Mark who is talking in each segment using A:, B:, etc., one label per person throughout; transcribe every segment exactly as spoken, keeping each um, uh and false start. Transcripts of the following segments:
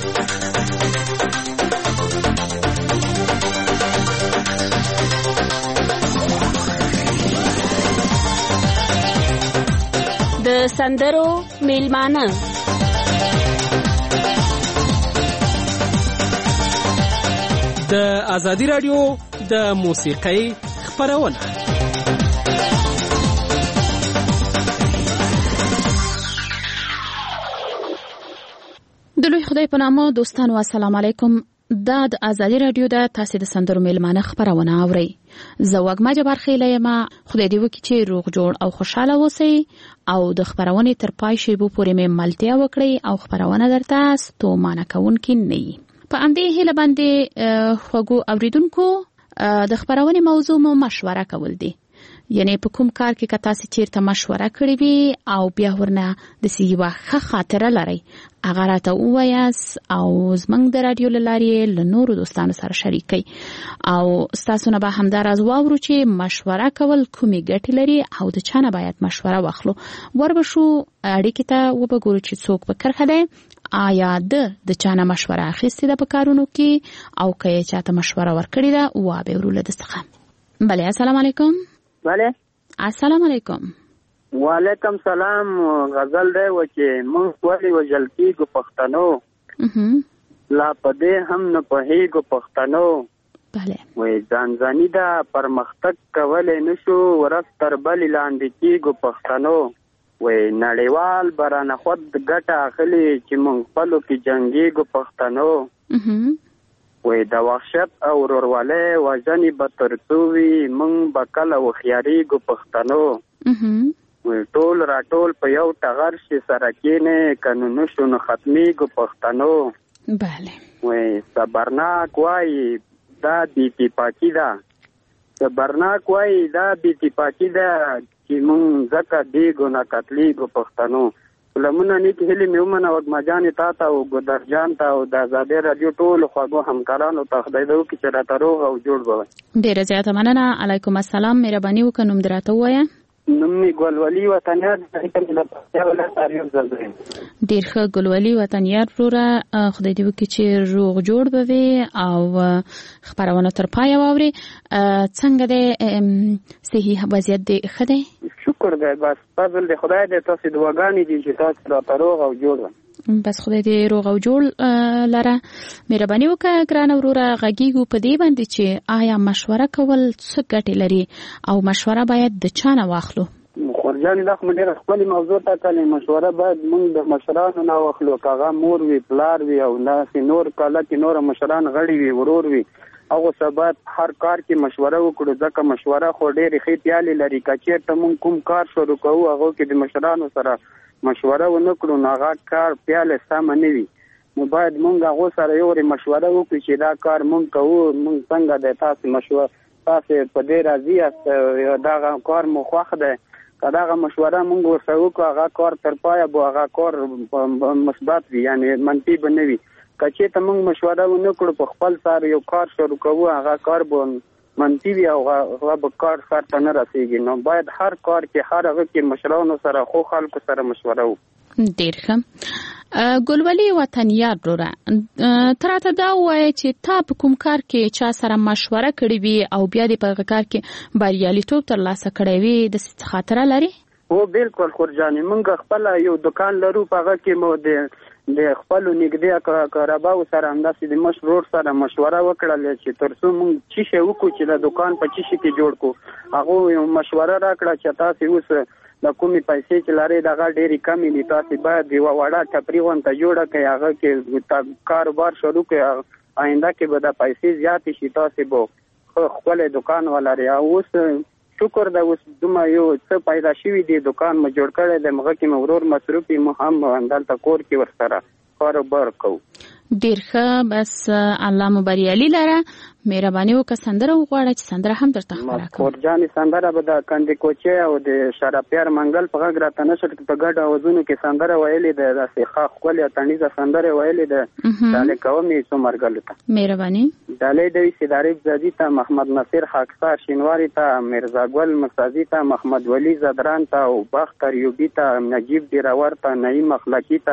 A: د سندرو میلمانه
B: د ازادي رادیو د موسیقۍ خپرونه.
C: د لوی خدای په نامه دوستانو السلام علیکم. دا د ازادي رادیو د تاسو د سندرو میلمانه خبرونه اوري. زه وګما جبار خیله یم. خدای دې وکړي چې روغ جوړ او خوشاله اوسئ او د خبرونه تر پای شیبو پورې مې ملتیا وکړي او خبرونه درته ستومانه کوونکې نه وي. په اندې هله باندې خوږو اوریدونکو د خبرونه موضوع مو مشوره کول دي. یعنی په کوم کار کې که تاسو چیرته مشوره کړې وي او بیا ورنه د سیوا ښه خاطره لرئ هغه راته ووایاست او زموږ د رادیو له لارې له نورو دوستانو سره شریکئ او ستاسو نه به همداراز واورو چې مشوره کول کومې ګټې لري او د چا نه باید مشوره واخلو. وربشو اړیکې ته وبګورو چې څوک په کرښه دی آیا د د چا نه مشوره اخیستې ده په کارونو کې او که یې چاته مشوره ورکړې ده وابورو له ده څخه. بله السلام علیکم.
D: بله
C: السلام علیکم.
D: وعلیکم سلام. غزل دی و چې موږ ولې وژل کېږو پښتنو لا په دې هم نه پوهېږو پښتنو.
C: بله
D: وایي ځان ځاني ده پرمختګ کولی نه شو ورځ تر بلې لاندې کېږو پښتنو. وایي نړیوال به رانه خود ګټه اخلي چې موږ خپلو کې جنګېږو پښتنو. وای د وحشت او ورورولۍ وژنې به تر څو وي موږ به کله هوښیارېږو پښتنو. وای ټول راټول په یو ټغر شي سره کېنې که نو نه شو نو ختمېږو پښتنو.
C: بله
D: وای صبرناک وایي دا بې اتفاقي ده. صبرناک وایي دا بې اتفاقي ده چې موږ ځکه دیږو نه قتلېږو پښتنو. لمونه نیک هیلې مې ومنه وږمه جانې تا ته او ګودر جان ته او د ازادۍ راډیو ټولو خوږو همکارانو ته خدای دې وکړي چې راته روغ او جوړ به وي.
C: ډېره زیاته مننه. علیکم السلام. مهرباني وکړه نوم دې راته ووایه.
D: نوم مې ګلولي وطنیار
C: ډېر ښه ګلولي وطنیار وروره. خدای دې وکړي چې روغ جوړ به وي او خبرونه تر پایه واوري. څنګه دی صحیح وضعیت دې ښه دی؟
D: شکر دی. بس فضل دی خدای دې تاسې دعاګانې دي چې تاسې راته روغ او جوړ
C: بس خدای دې روغ او جوړ لره. مهرباني وکړه ګرانه وروره. غږیږو په دې باندې چې آیا مشوره کول څه ګټې لري او مشوره باید د چا نه واخلو؟
D: خورجانې دا خو مې ډېره ښکلې موضوع ټاکلې. مشوره باید موږ د مشرانو نه واخلو. که هغه مور وي پلار وي او داسې نور کاله کې نور مشران غړي وي ورور وي هغو سره باید هر کار کې مشوره وکړو ځکه مشوره خو ډېرې ښې پیالې لري. که چېرته موږ کوم کار شروع کوو هغو کې د مشرانو سره مشوره ونه کړو نو هغه کار پیاله سمه نه وي. نو باید موږ هغو سره یو ورې مشوره وکړو چې دا کار موږ کوو موږ څنګه دی تاسې مشوره تاسې په دې راضي یاست دغه کار مو خوښ دی. که دغه مشوره موږ ورسره وکړو هغه کار تر پایه به هغه کار مثبت وي یعنې منفي به نه وي. که چېرته موږ مشوره ونه کړو په خپل سر یو کار شروع کوو هغه کار به منفي وي او هغه به کار سر ته نه رسېږي. نو باید هر کار کې هر هغه کې مشرانو سره خو خلکو سره مشوره وکړو.
C: ډېر ښه. ګلولي وطنیار وروره ته راته دا ووایه چې تا په کوم کار کې چا سره مشوره کړې وي او بیا دې په هغه کار کې بریالیتوب ترلاسه کړی وي داسې خاطره لري؟
D: هو بالکل خورجانې موږ خپله یو دکان لرو په هغه کې مو د د خپلو نږدې اقرباو سره همداسې د مشر ورور سره مشوره وکړله چې تر څو موږ څه شی وکړو چې د دکان په څه شي کې جوړ کړو. هغو یو مشوره راکړه چې تاسې اوس د کومې پیسې چې لرئ دغه ډېرې کمې دي تاسې باید یوه وړه ټپري غونته جوړه کړئ هغه کې کاروبار شروع کړئ آینده کې به د پیسې زیاتې شي تاسې به ښکلی دکان ولرئ. او اوس شکر ده اوس دومره یو څه پیدا شوي دي دکان مو جوړ کړی دی هغه کې مې ورور مصروف وي مو هم همدلته کور کې ورسره کاروبار کوو.
C: ډېر ښه. بس الله مو بریالي لره. مهرباني وکړه سندره وغواړه چې سندره هم درته خپره کړم.
D: خورجانې سندره به د کندې کوچې او د شرافیار منګل په غږ راته نشر په ګډو اوازونو کې سندره ویلې ده داسې ښه ښکلې تڼیزه سندره ویلې ده ډالۍ کوم یې څو مرګلو ته.
C: مهرباني.
D: ډالۍ دوي سیداریب زادي ته محمد نصیر خاکسار شینواري ته میرزا ګل مسازي ته محمد ولی زدران ته او بختر یوبي ته نجیب ډیراور ته نعیم اخلاقی ته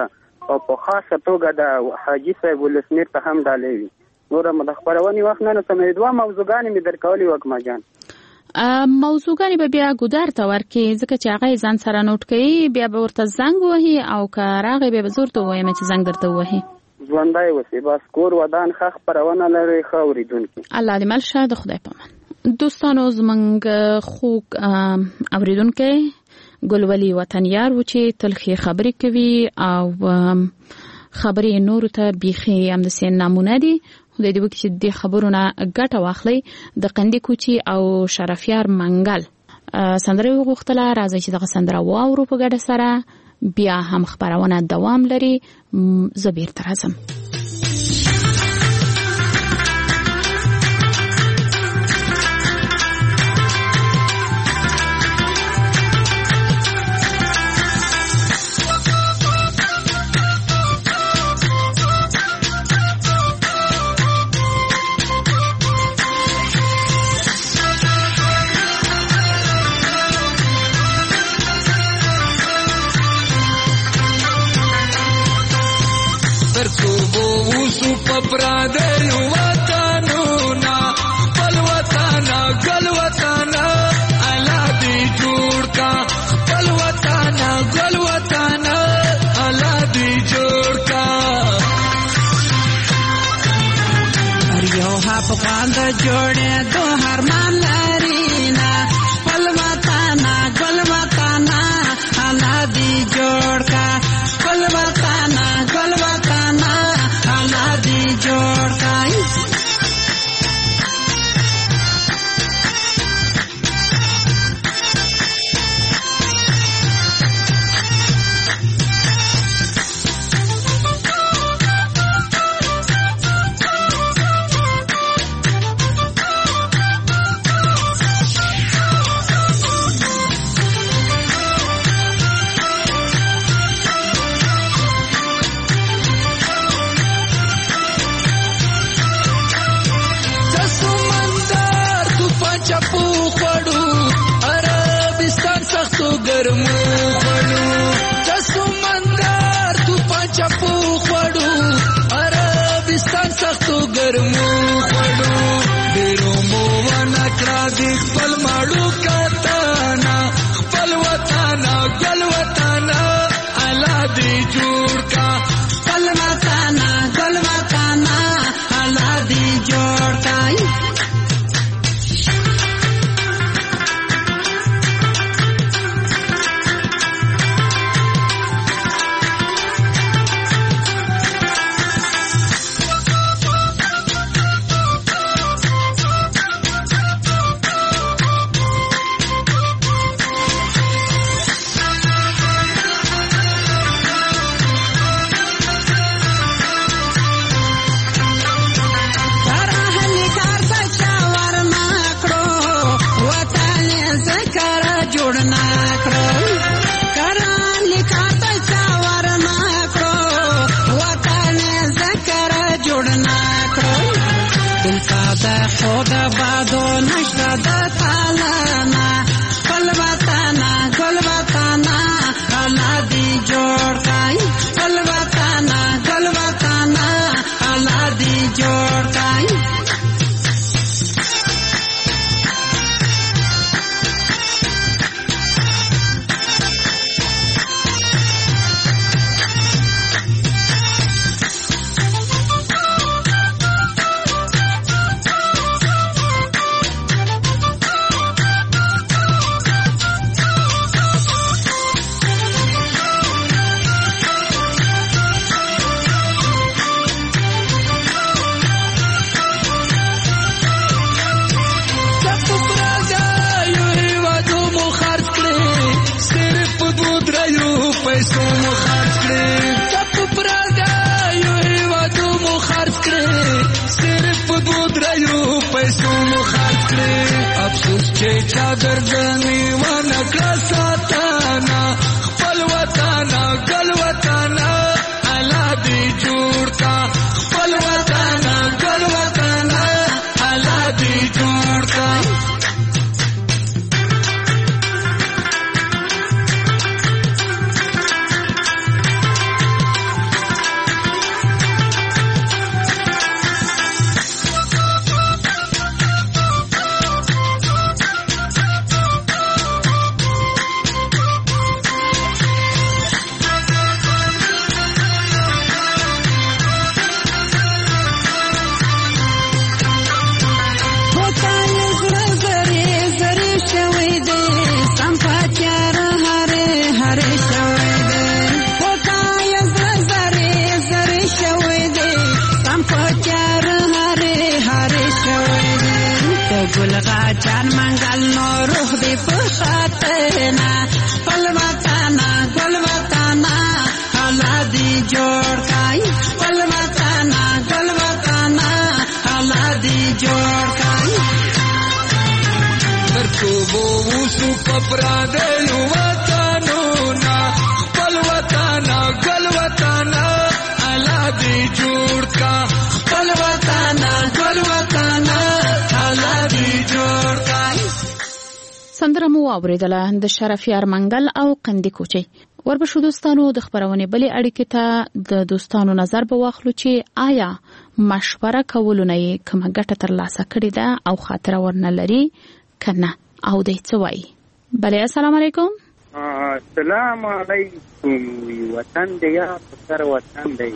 D: او په خاصه توګه د حاجي صاحب ولسمیر ته هم ډالۍ وي. نور هم د خپرونې وخت نه سمې دوه موضوعګانې مې درکولې وکما جان.
C: موضوعګانې به بیا ګودر ته ورکې ځکه چې هغه ځان سره نوٹ کوي بیا به ورته زنګ وهي او که راغی بیا به زور ته ووایم چې زنګ درته ووهي.
D: ژوندی اوسې بس کور ودان ښه خپرونه لري ښه اورېدونکي.
C: الله دې مل شه د خدای په امان. دوستانو زموږ خوږ اورېدونکی ګلولي وطنیار و چې تل ښې خبرې کوي او خبرې نورو ته بیخي همداسې نمونه دي. خدای دې وکړي چې د خبرو نه ګټه واخلئ. د قندي کوچي او شرفیار منګل سندره یې وغوښتله. راځئ چې دغه سندره واورو په ګډه سره. بیا هم خبرونه دوام لري. زه بیرته راځم.
E: پرادیو وطنونا خپل وطانا ګل وطانا الله دې جوړ کا خپل وطانا ګل وطانا الله دې جوړ کا هر یو افغان د جوړې دو هرمان لرينا خپل وطانا ګل وطانا الله دې جوړ کا خپل وطانا ګل وطانا जोड़ काई ګلغا جان منګل نو روح دې په خاطرنا خپل وطن ګل وطن الله دې جوړ کای خپل وطن ګل وطن الله دې جوړ کای
F: ترکو بو وسو پپرا دې وطنو نا خپل وطن ګل وطن الله دې جوړ کا خپل وطن ګل وطن الله دې جوړ کای.
C: سندره مو اوریدله د شرفیار منګل او قندی کوچي. وربشو دوستانو د خبرونې بلې اړیکې ته د دوستانو نظر به واخلو چې آیا مشوره کولونه یې کومه ګټه ترلاسه کړې ده او خاطره ورنه لري که نه او دی څه وایي. بلې السلام علیکم.
D: السلام علیکم. وطن دی یا پسر وطن دی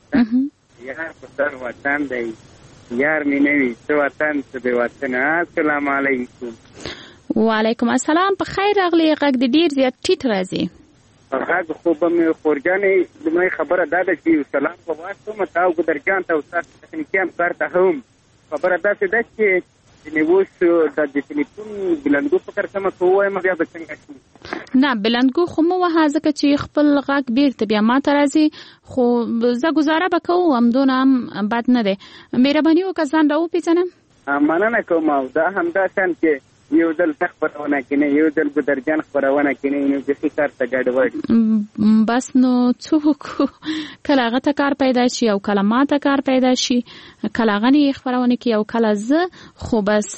D: یا پسر وطن دی یار می نوی څه وطن څه دی وطن. السلام علیکم.
C: وعلیکم السلام. په خیر راغلی. غږ د ډیر زیات ټیټ راځي.
D: غږ خو به مې خورجانې لومړی خبره دا ده چې سلام به واستوم تا او ګدرجان ته او ستاسو تخنیکي همکار ته هم خبره داسې ده چې اوس د ټلیفون بلندګو فکر کومه که ووایم بیا به څنګه شي.
C: نه بلندګو خو مه وهه ځکه چې خپل غږ بیرته بیا ماته راځي خو زه ګزاره به کوو همدونه هم بد نه دی. مهرباني وکړه ځان راوپېژنم.
D: مننه کوم او دا همدا شان چې یو ځل ته خپرونه کینې یو ځل ګدرجان خپرونه کینې نو بیخي کار ته ګډوډ
C: بس نو څوک کله هغه ته کار پیدا شي او کله ما ته کار پیدا شي کله هغه نه خپرونه کوي او کله زه خو بس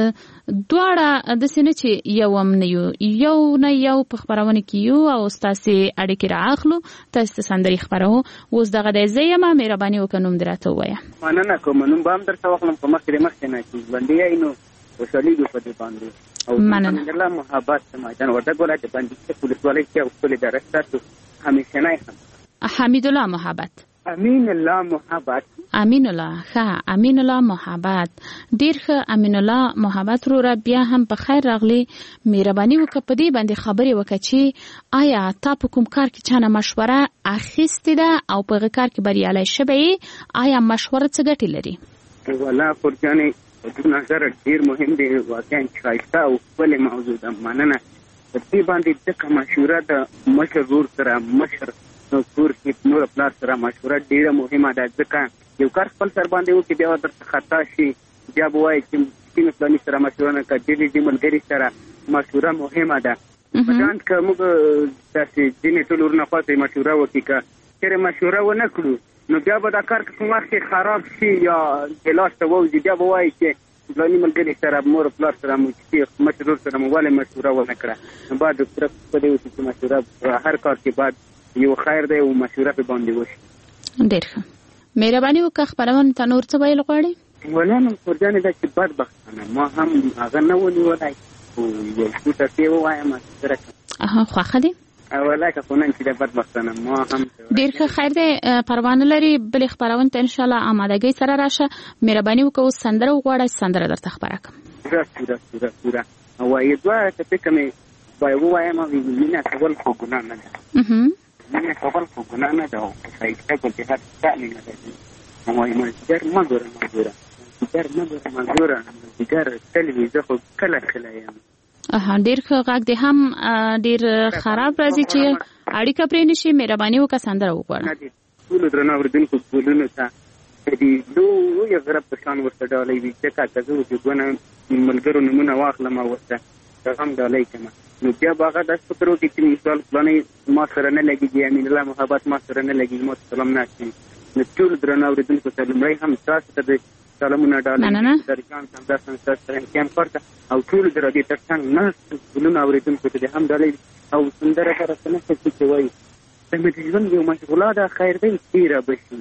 C: دواړه داسې نه چې یو هم نه یو یو نه یو په خپرونه کې یو او ستاسې اړیکې رااخلو تاسې ته سندرې خپروو. اوس دغه دی زه یم مهرباني وکړه نوم دې راته ووایه.
D: مننه کوم نوم به هم درته واخلم په مخکې د مخکې نه چې ژوندی یې نو وشالیږو په دې باندې او الحمدلله محبت سماجان وردګوله د باندې پولیسوالۍ کې او خپل اداره ستاسو همیشنی هم
C: حمید الله محبت
D: امین الله محبت
C: امین الله ښه امین الله محبت ډیر ښه امین الله محبت رو را بیا هم په خیر راغلی. مهرباني وکړه په دې باندې خبرې وکړه چې آیا تا په کوم کار کې چانه مشوره اخیستې ده او په هغه کار کې بریالی شوی آیا مشوره څه ګټې لري؟
D: والله خورجانې د نظر ډیر مهم دی واقعا ښایسته او ښکلې موضوع ده. مننه. په دې باندې ځکه مشوره د مشر ورور سره مشر کور کې نور پلار سره مشوره ډیره مهمه ده ځکه یو کار خپل سر باندې وکړي بیا درته خطا شي بیا به وایي چې کینې فلاني سره مشوره نه کړه ډېرې دې ملګري سره مشوره مهمه ده. په ځان که موږ داسې ځینې ټول ورونه خواته مشوره وکړي که چېرې مشوره ونه کړو نو بیا به دا کار کوم وخت خراب شي یا د لاس ته ووځي بیا به وایي چې فلاني ملګري سره مور پلار سره مو چې مشر ورور سره مو ولې مشوره ونه کړه. نو باید صرف په دې وشي چې مشوره هر کار کې باید یو خیر دی او مشوره په باندې وشي.
C: ډېر ښه. مهرباني وکړه خپرونه ته نور څه ویل غواړې؟
D: ولا نو خورجانې دا چې بدبختانه ما هم هغه نه ونیولی خو یو څو ټکې ووایم سره
C: اها خوښه دي
D: ولا که خو نن چې د بدبختانه ما هم
C: ډېر ښه خیر دی پروانه لري بلې خپرونې ته انشاءالله آمادګۍ سره راشه. مهرباني وکړه اوس سندره وغواړه سندره درته خپره کړم.
D: پوره پوره پوره پوره وایي دوه ټپې مې ووایم مینه کول خو ګناه نه ده مینه کول خو ګناه نه ده او ښایسته ګل چې هر څه مینه ده وایي مازدیګر مه ګوره مه ګوره مازدیګر مه ګوره مه ګوره مازدیګر تل وي زه خو کله کله یم.
C: اها ډېر ښه غږ دی هم ډېر خراب راځي چې اړیکه پرې نشي. مهرباني وکړه سندره وغواړه.
D: ټولو درنو اورېدونکو ګلونو ته د دې لویه غره په شان ورته ډالۍ وي ځکه که زه اوس د دوه ملګرو نومونه واخلم او ورته پیغام ډالۍ کړم نو بیا به هغه داسې فکر وکړي چې مثال فلانی ما سره نه لګېږي امین الله محبت ما سره نه لګېږي ما ته سلام نه اچوي. نو ټولو درنو اورېدونکو ته لومړی هم ستاسو ته د سلامونه ډالۍ درجان همداسې ستاسو سره امتحان کارته او ټولو د راډیو تر څنګ ناستو ګلونو اورېدونکو ته د هم ډالۍ او سندره به راته نه ښه چې وایي زموږ د ژوند یو مشغوله ده خیر دی تېره به شي.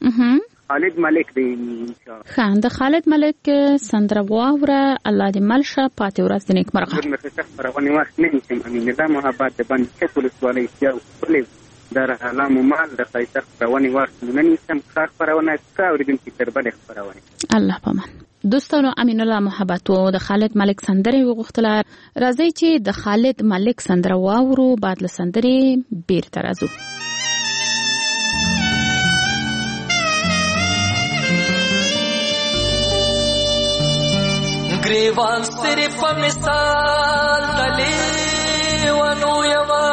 D: خالد ملک دی انشاءالله.
C: ښه د خالد ملک سندره واوره الله دې مل شه پاتې ورځ د نیکمرغه.
D: زه مې ښه خپرونې وخت نه نیسم امین الله محبت د باندې ښه ولسوالۍ ښه او ښکلې د رحلا مومال د ښایسته خپرونې وخت نه نیسم ښه خپرونه ښه اورېدونکي تر بلې خپرونې.
C: الله پامان. دوستانو امین الله محبت و د خالد ملک سندره وغوښتله. راځئ چې د خالد ملک سندره واورو بعد له سندرې بیرته راځو.
G: گریوان ستری په مثال دلی ونو یما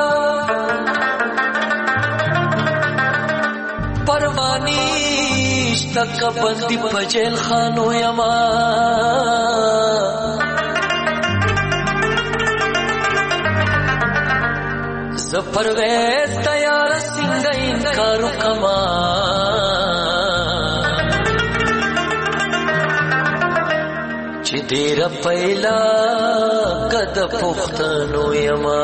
G: پروانیش تک بندی په جیل خانو یما زپرویز تیار سنگ انکارو کما چی دیر پیلا قد پختنو یما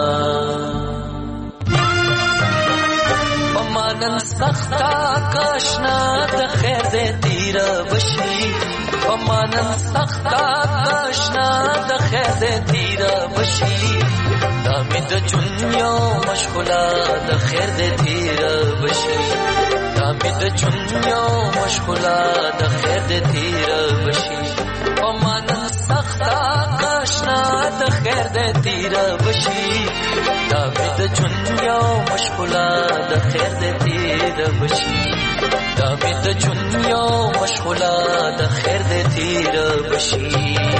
G: پمانن سختا کاشنا د خیر دے تیر بشی پمانن سختا کاشنا د خیر دے تیر بشی دامی د چنیو مشغولا د خیر دے تیر بشی دامی د چنیو مشغولا د خیر دے تیر بشی پمانن سختا کاشنا د خیر دے تیر بشی دامی د چنیو مشغولا د خیر دے تیر بشی دامی د چنیو مشغولا د خیر دے تیر بشی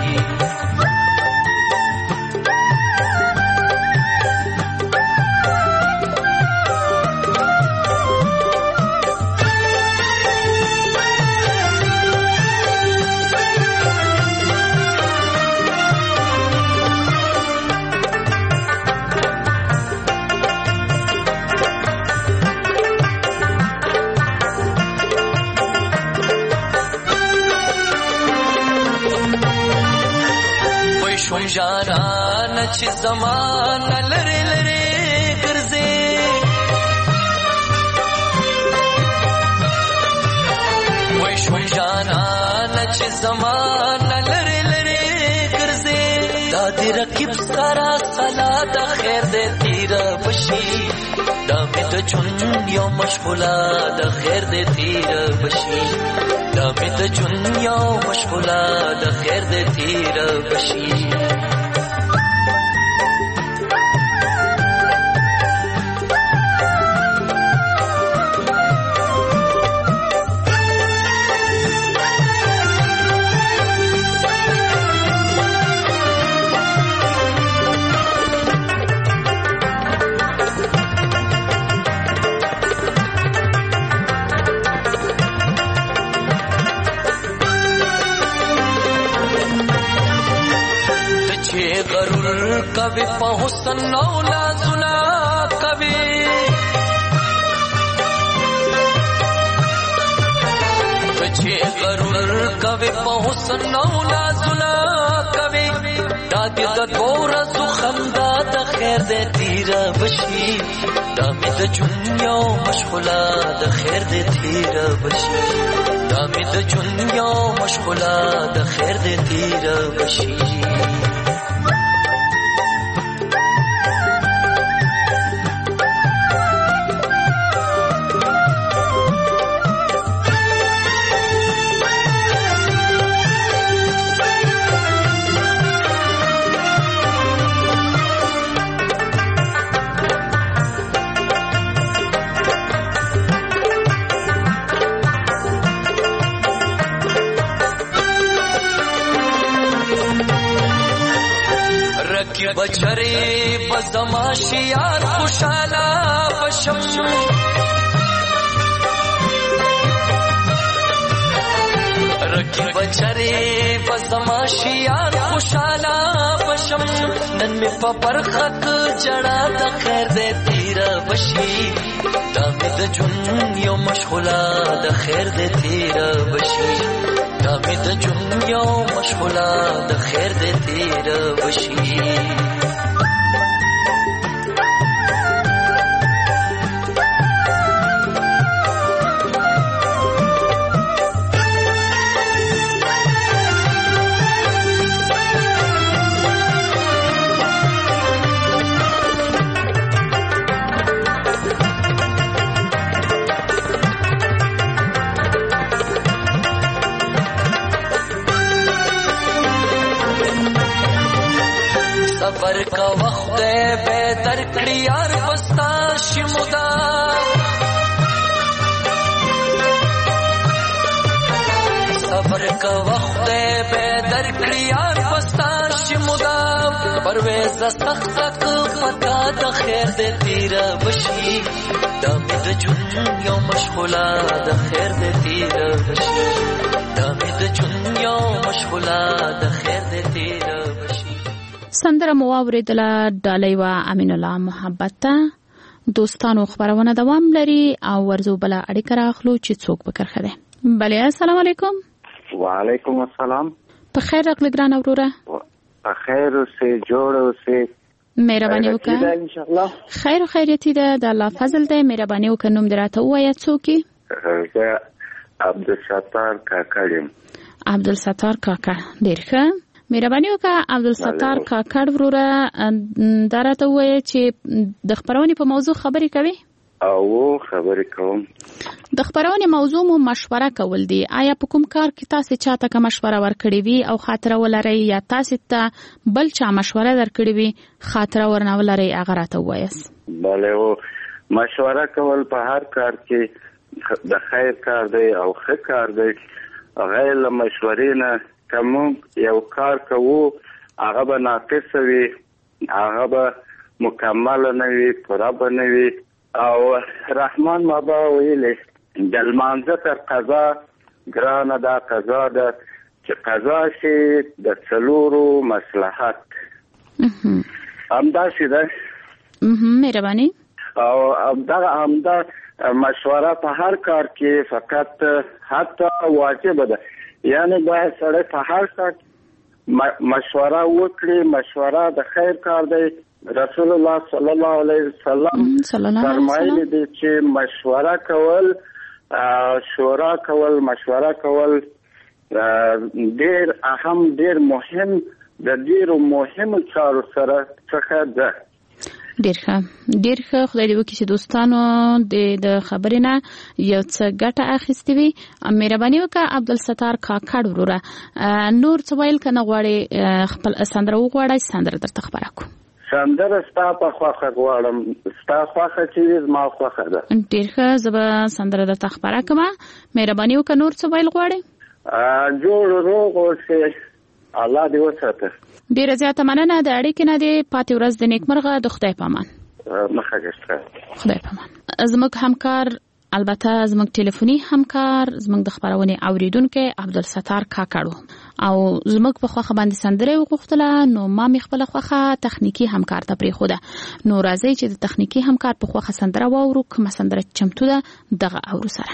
G: جانا نچ زمان لری لری ګرځي وای شو جانا نچ زمان لری لری ګرځي دا دې رقیب سارا سلا د خیر دې تیر بشي دا مې د چون یو مشغولا د خیر دې تیر بشي دا مې د چون یو مشغولا د خیر دې تیر بشي کبھی په حسن نولا زنا کبھی پچھے غرور کبھی په حسن نولا زنا کبھی دادی د دور سو خندا د خیر دې تیر بشي دامې د جنیو مشغولا د خیر دې تیر بشي دامې د جنیو مشغولا د خیر دې تیر بشي بچری بزماشیار خوشالا بشم رکی بچری بزماشیار خوشالا بشم نن می په برخت جڑا د خیر دې تیر بشي دامې د جون یو مشغولا د خیر دې تیر بشي دامې د جون یو مشغولا د خیر دې تیر بشي صبر کا وقت بے درکڑی یار بستا شمدا صبر کا وقت بے هرکړي یار پستا شي مدام پرويز سخت پتا د خیر دې تیر بشي دا مې د جون یو مشغولا د خیر دې تیر بشي دا مې د جون یو مشغولا د خیر دې تیر بشي.
C: سندره مو اوریدله ډالۍ وا امین الله محبت ته. دوستانو خبرونه دوام لري او ورزو بل اړیکه راخلو چې څوک بکرخه ده. بله السلام علیکم.
D: وعلیکم السلام.
C: په خیر راغلی ګران اوروره.
D: په خیر اوسې جوړ اوسې.
C: مهرباني وکړه.
D: ان شاء الله
C: خیر او خیریت ده د الله فضل ده. مهرباني وکړه نوم دراته وایا څوک؟
D: زه عبدالستار کاکړ یم.
C: عبدالستار کاکړ ډیر ښه. مهرباني وکړه عبدالستار کاکړ وروره دراته وایي چې د خبرونې په موضوع خبرې کوي.
D: او خبرې کوم.
C: د خبرونې موضوع مو مشوره کول دي. آیا په کوم کار کې تاسو چاته کوم مشوره ورکړې وي او خاطر ولري یا تاسو ته بل چا مشوره درکړې وي خاطر ورنه ولري هغه راته وایس؟
D: بله او مشوره کول په هر کار کې د خیر کار دی او ښه کار دی. غیر له مشورې نه کوم یو کار کوو هغه به ناقص وي هغه به مکمل نه وي پوره به نه وي. او رحمان بابا ویلي د لمانځه تر قضا ګرانه دا قضا ده چې قضا شي د څلورو مصلحت. همداسې ده.
C: مهرباني.
D: او همدا همدا مشوره په هر کار کې فقط حتی واجب ده. یعنی باید سره په هر کار مشوره وکړي. مشوره د خیر کار دی. رسول الله صلی الله علیه وسلم فرمایلی دی چې مشوره کول شورا کول مشوره کول ډیر اهم ډیر مهم د ډیرو مهمو چارو سره څخه ده.
C: ډیر ښه ډیر ښه. خدای دې وکړي چې دوستانو د د خبرې نه یو څه ګټه اخیستې وي. مهرباني وکړه عبدالستار کاکړ وروره نور څه ویل که نه غواړې خپل سندره وغواړئ سندره درته خبره کړو.
D: سندره ستا په خوښه غواړم. ستا خوښه چې وي زما خوښه ده.
C: ډېر ښه زه به سندره درته خپره کړم. مهرباني وکړه نور څه ویل غواړې؟
D: جوړ روغ اوسې الله دې وساته.
C: ډېره زیاته مننه د اړیکې نه دې پاتې ورځ د نیکمرغه د خدای په امان.
D: مخه ګشته.
C: خدای په امان. زموږ همکار البته زموږ ټلیفوني همکار زموږ د خبرونې اوریدونکو عبدالستار کاکړ او زموږ په خوخه باندې سندره وغوښتله نو ما مې خپل خوخه تخنیکی همکار ته پریښوده. نو راځي چې د تخنیکی همکار په خوخه سندره واورو کومه سندره چمتو ده دغه اورو سره.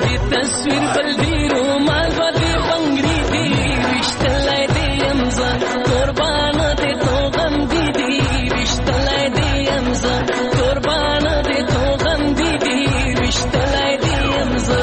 G: دې تصویر بل دی رومال به دې بنګړي دي وشتلای دې یم زه قربان دې تو غم دي دي وشتلای دې یم زه قربان دې تو غم دي دي وشتلای دې یم زه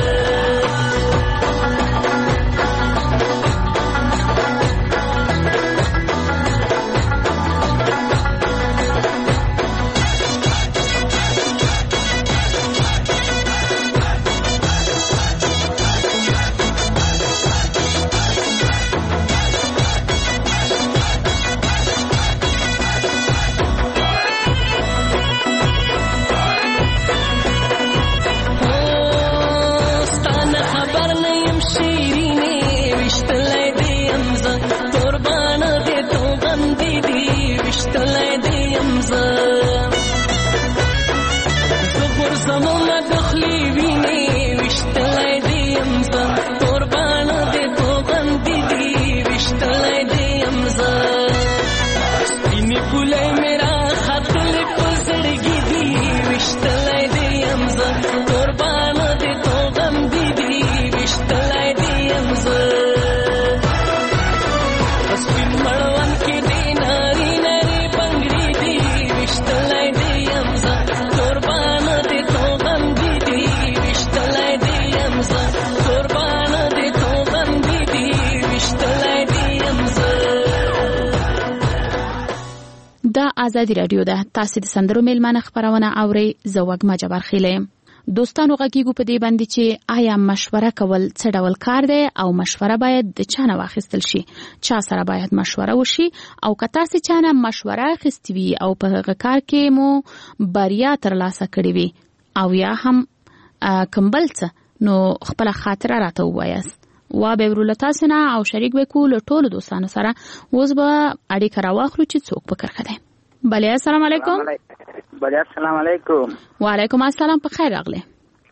C: آزادی رادیو ده. تاسو د سندرو میلمانه خبرونه اورئ. زه وږمه جبار خیله یم. دوستانو غږیږو په دې باندې چې آیا مشوره کول څه ډول کار دی او مشوره باید د چا نه واخیستل شي، چا سره باید مشوره وشي، او که تاسو چا نه مشوره اخیستې وي او په هغه کار کې مو بریا ترلاسه کړې وي او یا هم کوم بل څه، نو خپله خاطره راته ووایاست. وا به ورو له تاسو نه او شریک به کول ټولو دوستانو سره. اوس به اړیکه راواخلو چې څوک په کرخه دی. بله السلام علیکم.
D: بله السلام علیکم.
C: وعلیکم السلام. په خیر راغلی.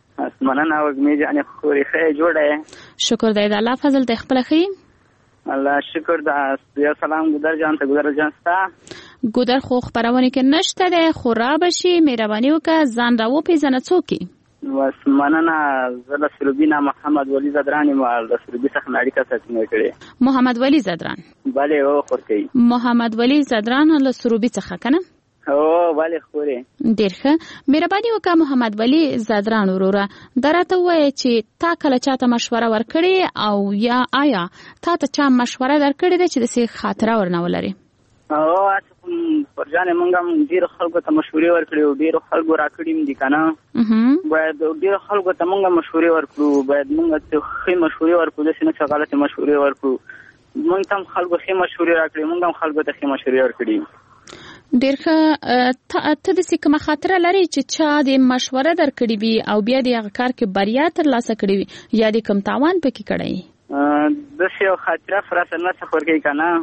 D: مننه وږمې جانې خوري ښه جوړه یې؟
C: شکر دی د الله فضل دی. خپله ښه یې؟
D: الله شکر ده. یو سلام ګودر جان ته. ګودر جان ستا
C: ګودر خو خپرونه کې نشته دی، خو را به شي مهرباني وکړه ځان را وپېژنه څوک یې؟
D: بس مننه. زه له سروبي نه محمد ولی زدران یم. له سروبي څخه مې اړیکه ساتنه کړې.
C: محمد ولی زدران؟
D: بله او خورکۍ.
C: محمد ولی زدران له سروبي څخه که نه؟
D: او بله خورې.
C: ډېر ښه. مهرباني وکړه محمد ولی زدران وروره، دا راته ووایه چې تا کله چاته مشوره ورکړې او یا آیا تا ته چا مشوره درکړې ده چې داسې خاطره ورنه ولرې؟
D: او پر جانې موږ هم ډېرو خلکو ته مشورې ورکړې او ډېرو خلکو راکړي هم دي که نه. باید ډېرو خلکو ته موږ مشورې ورکړو، باید موږ ته ښې مشورې ورکړو، داسې نه چې غلطې مشورې ورکړو. موږ ته هم خلکو ښې مشورې راکړي، موږ هم خلکو ته ښې مشورې ورکړي.
C: ډېر ښه. ته داسې کومه خاطره لرې چې چا دې مشوره درکړې وي او بیا دې هغه کار کې بریا ترلاسه کړې وي یا دې کوم تاوان پکې کړی؟
D: داسې یو خاطره خو راسره نه څه ورکوي که نه.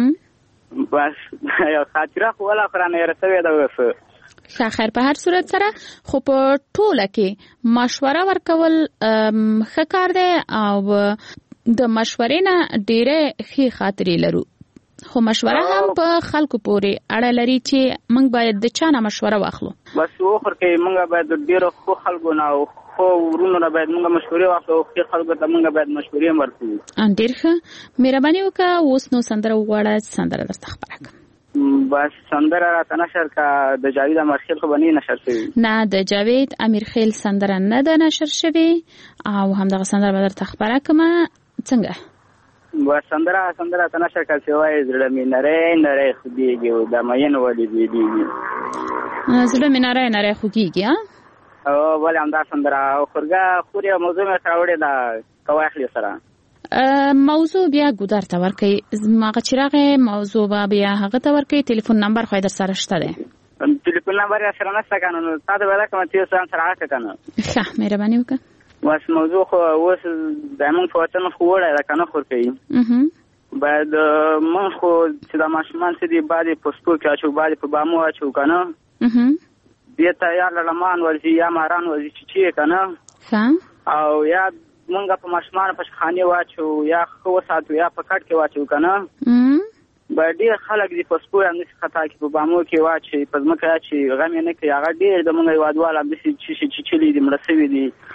D: بس یو خاطره خو ولا خو رانه یاره سوې ده اوس.
C: ښه خیر. په هر صورت سره خو په ټوله کې مشوره ورکول ښه کار دی او د مشورې نه ډېرې ښې خاطرې لرو، خو مشوره هم په خلکو پورې اړه لري چې موږ باید د چا نه مشوره واخلو.
D: بس وخور کې موږ باید ډېرو ښو خلکو نه او خو ورونو نه باید موږ مشورې واخلو او ښې خلکو ته موږ باید مشورې هم ورکړو.
C: ډېر ښه. مهرباني وکړه اوس نو سندره وغواړه، سندره درته خپره کړم.
D: بس سندره راته نشر که د جاوید امیرخیل خو به نه نشر شوي؟
C: نه د جاوید امیرخیل سندره نه ده نشر شوې او همدغه سندره به درته خپره کړمه. څنګه؟
D: بس سندره سندره ته نشر که چې وایي زړه مې نری نری خوږېږي او د مین ولې بېلېږي.
C: زړه مې نری نری خوږېږي.
D: او ولې همدا سندره او خورګه خورې موضوع مې سره وړې ده که واخلې سره
C: موضوع بیا ګودر ته ورکوي. هغه چې راغی موضوع به بیا هغه ته ورکوي. تلیفون نمبر خو یې در سره شته دی؟
D: تلیفون نمبر یې سره نشته که نه، نو تا ته به دا کومه چې ځان سره راکړه که نه.
C: ښه مهرباني وکړه.
D: بس موضوع خو اوس زموږ په وطن خو وړی ده که نه خورکوي. باید موږ خو چې دا ماشومان څه دي بعد یې په سپو کې اچو، بعد یې په بامو اچو که نه، دې ته یا لړمان ورځي یا ماران ورځي چې چی که نه، او یا موږ په ماشومان په خانې واچو یا ښه وساتو یا په کټ کې واچو که نه. باید ډېر خلک دي په سپو همداسې خطا کې په بامو کې واچي، په ځمکه اچي، غم یې نه کوي. هغه ډېر د موږ هېوادوال همداسې چیچلي دي، مړه سوي دي،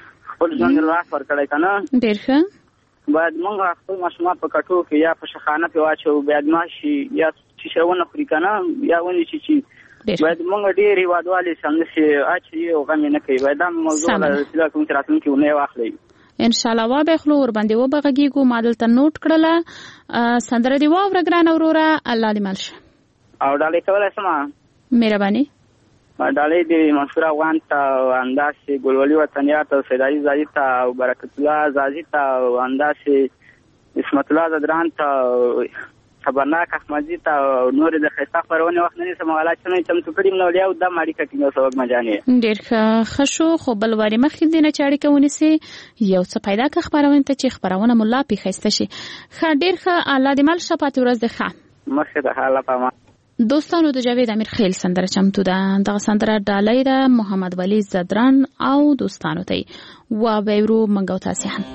D: خپل ژوند راس ورکړی که نه
C: ډېر ښه
D: باید موږ خپل ماشومان په کټو کې یا په شخانه کې واچوو باید ماشي یا شیشه ونه خوري که نه یا ونې چې باید موږ ډېر هېوادوالې همداسې اچوي او غم یې نه کوي باید دا موضوع له وسیله کوونکي راتلونکي اونۍ واخلئ
C: انشاءالله وبخلو ورباندې وبغږېږو ما دلته نوټ کړله سندره دې واوره ګرانه وروره الله دې مل شه
D: او ډالۍ کولی شمه
C: مهرباني
D: ډالۍ دې منصور افغان ته او همداسې ګلولي وطنیات او سیدعلي زازي ته او برکت الله زازي ته او همداسې عصمت الله زدران ته خبرناک احمدي ته او نورې د ښایسته خپرونې وخت نه نیسم غلا چې نه چمتو کړي نو لیا او دم اړیکه ټینګو سوګ مجانې
C: ډېر ښه ښه شو خو بل وارې مخکې دې نه چې اړیکه ونیسي یو څه پیدا کړه خپرونې ته چې خپرونه مو لا پې ښایسته شي ښه ډېر ښه الله دې مل شه پاتې ورځ دې ښه
D: مخکې د حاله پاما
C: دوستانو د جاوید امیر خیل سندره چمتو ده دغه سندره ډالۍ ده محمد ولی زدران او دوستانو ته و بیرو منګو تاسې هم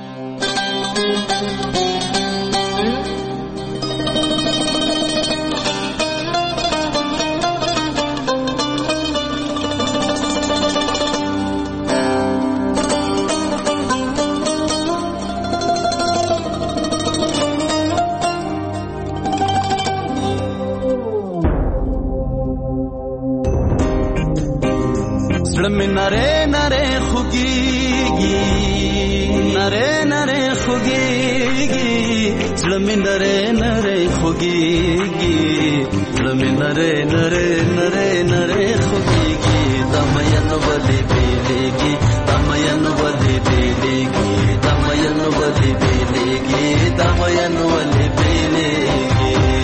H: نره نره خوگیگی نره نره خوگیگی زلمی نره نره خوگیگی زلمی نره نره نره نره خوگیگی دمین ولی بیلیگی دمین ولی بیلیگی دمین ولی بیلیگی دمین ولی بیلیگی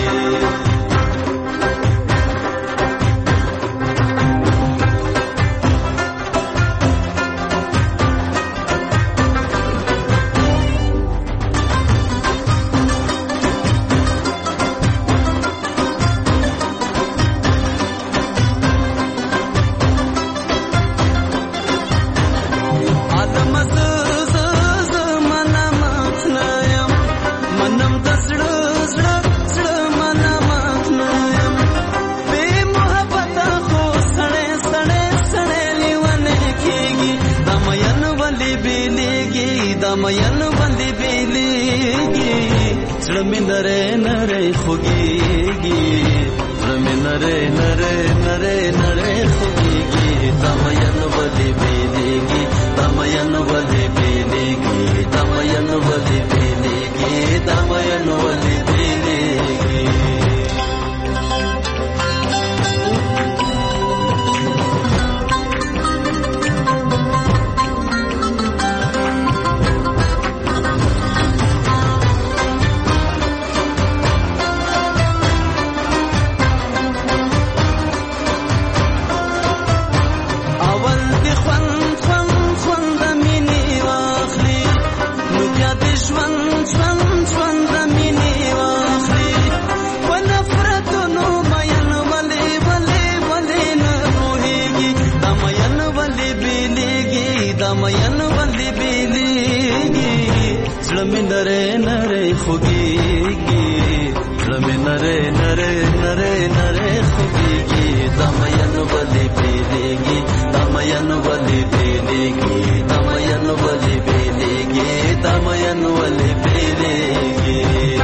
H: دمین بندی بیلیگی زلمی نره نره خوگیگی زلمی نره نره نره نره خوگیگی دمین بندی بیلیگی دمین بندی بیلیگی دمین بندی بیلیگی دمین بندی بیلیگی نره نره خوگیگی زلمی نره نره نره نره خوگیگی دمین ولی بیلیگی دمین ولی بیلیگی دمین ولی بیلیگی دمین ولی بیلیگی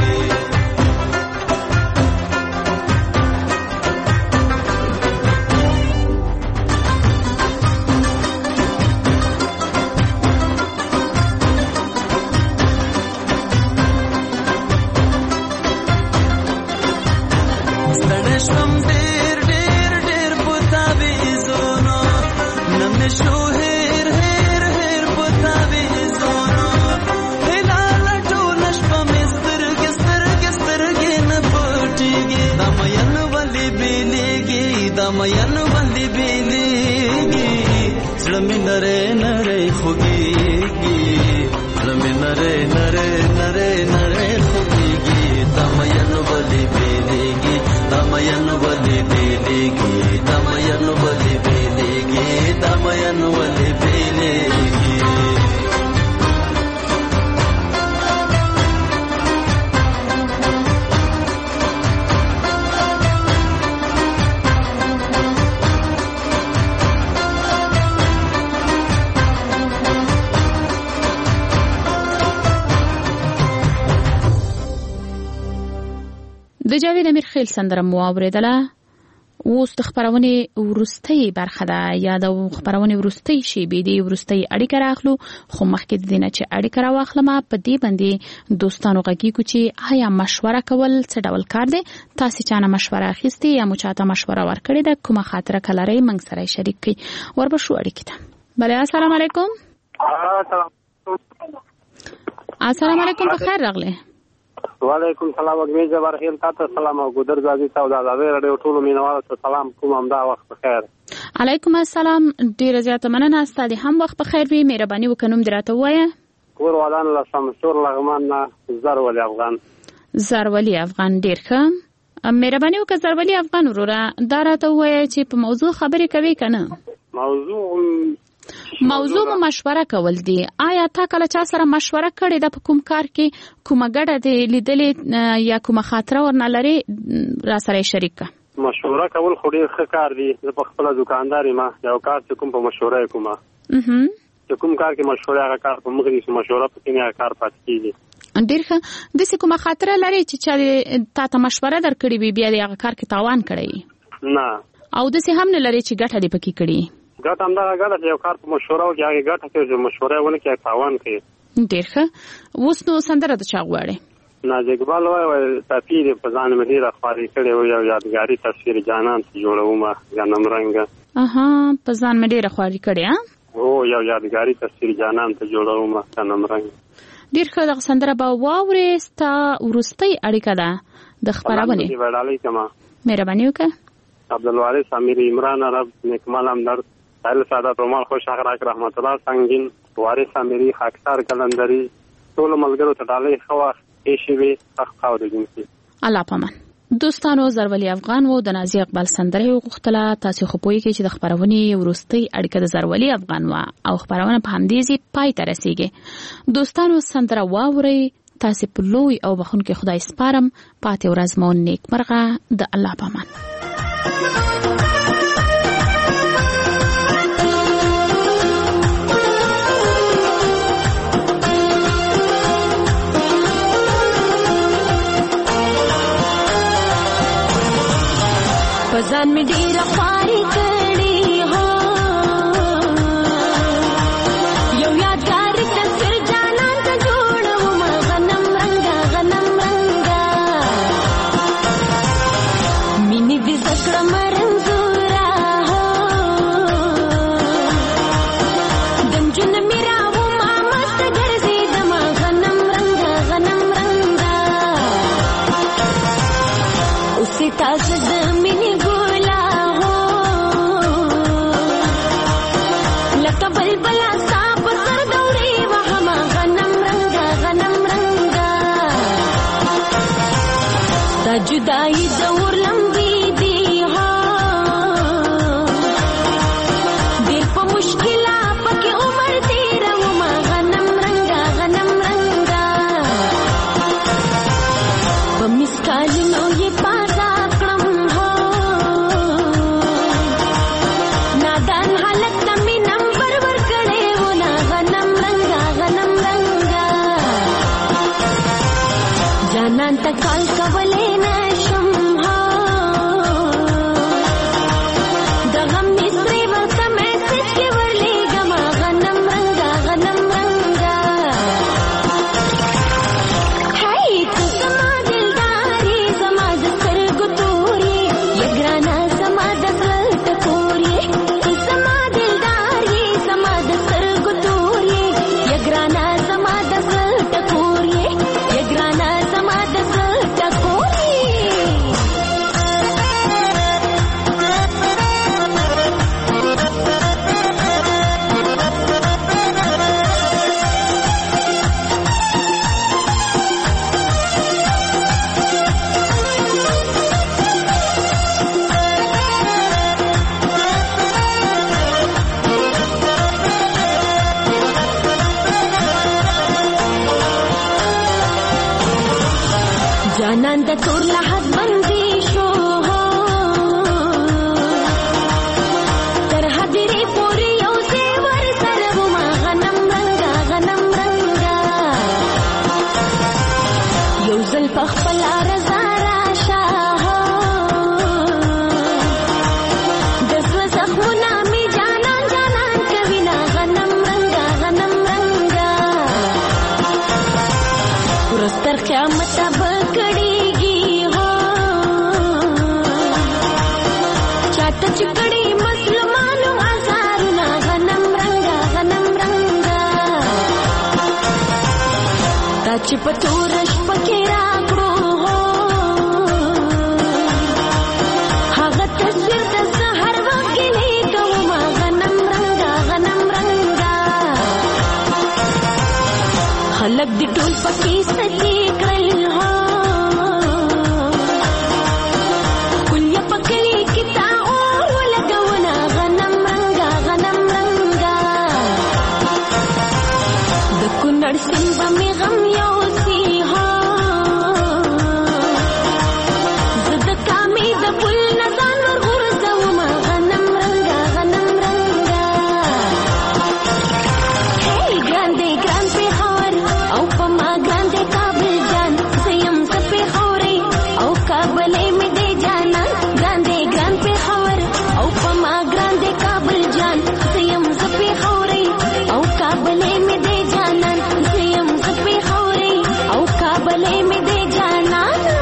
H: دمین بندی بیلیگی زلمی نره نره خوگیگی زلمی نره نره نره نره خوگیگی دمین بندی بیلیگی دمین بندی بیلیگی دمین بندی بیلیگی دمین بندی بیلیگی
C: د جاوید امیر خیل سندره مو اوریدله. اوس د خپرونې وروستۍ برخه ده یا د خپرونې وروستۍ شیبې دی وروستۍ اړیکه راخلو، خو مخکې د دې نه چې اړیکه راواخلم په دې باندې دوستانو غږیږو چې آیا مشوره کول څه ډول کار دی؟ تاسې چانه مشوره اخیستې یا مو چاته مشوره ورکړې ده؟ کومه خاطره که لرئ موږ سره یې شریک کړئ. وربشو اړیکې ته. بله السلام علیکم. السلام علیکم، په خیر راغلی.
D: وعلیکم سلام. وګمې جبار خیل تاسو سلام او ګودر غازی تاسو د ازادي رادیو ټولو مینوالو ته سلام کوم. همدا وخت بخیر.
C: علیکم السلام. ډیره زیاته مننه، ستاسو هم وخت بخیر وي. مهرباني وکړئ نوم دراته وایه.
D: کور ودان له سمسور لغمان نه زر ولی افغان.
C: زر ولی افغان، ډیر ښه. مهرباني وکړئ زر ولی افغان وروره دا راته وایه چې په موضوع خبرې کوي که نه؟
D: موضوع
C: موضوع مو مشوره کول دي. آیا تا کله چا سره مشوره کړې ده په کوم کار کې؟ کومه ګډه دې لیدلې یا کومه خاطره ورنه لرې را سره شریک کړه؟
D: مشوره کول خو ډېر ښه کار دی. زه په خپله دوکاندار یم، یو کار چې کوم په مشوره یې کومه، چې کوم کار کې مشوره هغه کار په مخ دي، مشوره پکې نه هغه کار پاتې کېږي.
C: ډېر ښه. داسې کومه خاطره لرې چې چا دې تا ته مشوره درکړې وي بیا دې هغه کار کې تاوان کړی؟
D: نه.
C: او داسې هم نه لرې چې ګټه دې پکې کړي؟
D: ګټه همدغه ګټه چې یو کار په مشوره وکړي هغې ګټه کوي، چې مشوره یې ونه کړي تاوان کوي.
C: ډېر ښه. اوس نو سندره د چا غواړې؟
D: ناز اقبال وایي وایي ټپي دې په ځان مې ډېره خواري کړې وه، یو یادګاري تصویر جانان ته جوړومه غنم رنګه.
C: اها، په ځان مې ډېره خواري کړې.
D: هو، یو یادګاري تصویر جانان ته جوړومه غنم رنګه.
C: ډېر ښه. دغه سندره به واورې. ستا وروستۍ اړیکه ده د خپرونې. مهرباني وکړه.
D: عبدالوارث امیر عمران عرب نیکمال همدرد سایل سعادت رومال خوش اخراک رحمت الله سنگین وارث امیری خاکسار کلندری ټولو ملګرو ته ډالۍ ښه وخت تېر وي. ښه اورېدونکي الله
C: پامان. دوستانو زرولي افغان و د نازي اقبال سندره یې وغوښتله. تاسې خو پوهېږئ چې د خپرونې وروستۍ اړیکه د زرولي افغان وه او خپرونه په همدې ځای پای ته رسېږي. دوستانو سندره واورئ. تاسې په لوی او بخښونکي خدای سپارم. پاتې ورځ مو نیکمرغه. د الله پامان.
I: ځان مې ډېره خواري کړې هو، یو یادګاري تصویر جانان ته جوړوم غنم رنګه غنم رنګه. مینې دې زده کړم رنځوره هو، د نجونو مې راوما مسته ګرځېدم غنم رنګه غنم رنګه. اوسې تازه د مینې جدائی دور لمبی دی ها، دیر پا مشکلہ پکی عمر تیرا وما غنم رنگا غنم رنگا. پا مسکالی نو یہ پازا کرم ہو، نادان حالت تمی نمبر ور کڑے ہونا غنم رنگا غنم رنگا. جانان تکال کولے جانان د تور لحد بندي شو تر حدرې پورې یو زیور سره وما غنم رنګا غنم رنګا. یو ځل په خپل رضا راشه تر قیامت بکړيږي هو چاته چکړي مسلمانو ازارونه غنم رنگا غنم رنگا تا چې په تورش پکې راکړو هو هغه تصویر د سحر وخت لیکم غنم رنگا غنم رنگا خلک دې ټول پکې ستې کړل هو کله پکې کتا اور ولګونا غنم رنگا غنم رنگا د کونړ سیند باندې غم یو سی هو زد کامې د پل نزان ور غورځوم غنم رنگا غنم رنگا هی ګرانده ګران په خور او په ما ګرانده کابل جان سیم سپې خورې او کابلې مې دې جانا ګرانده ګران په خور او په ما ګرانده کابل جان سیم سپې خورې او کابلې مې دې جانا سیم سپې خورې او کابلې مې دې جانا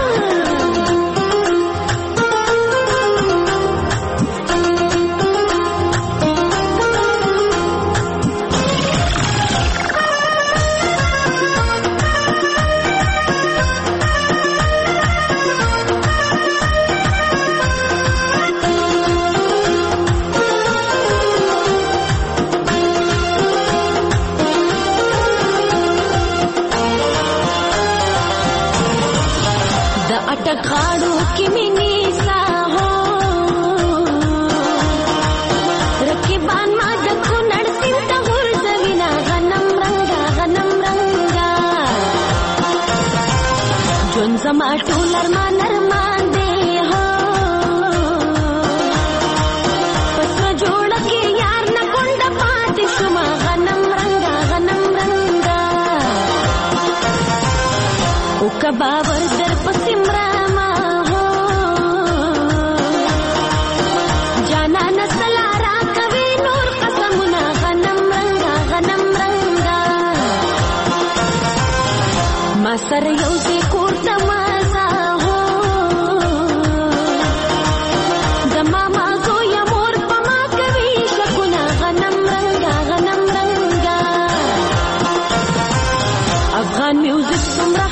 I: د اټک غاړو کې مې نیسا هو رقیبان ما د کونړ سیند ته غورځوینا غنم رنگا غنم رنگا ژوند زما ټول ارمان ارمان دی هو پس جوړه کې یار نه کونډه پاتې شوم غنم رنگا غنم رنگا او کباور در پسمراما هو جانا نسلا را کوي نور قسمنا غنم رنگا غنم رنگا ما سره یو ځای کور ته مازه هو د ماما زویه مور په ما کوي شکونه غنم رنگا غنم رنگا افغان میوزیک څومره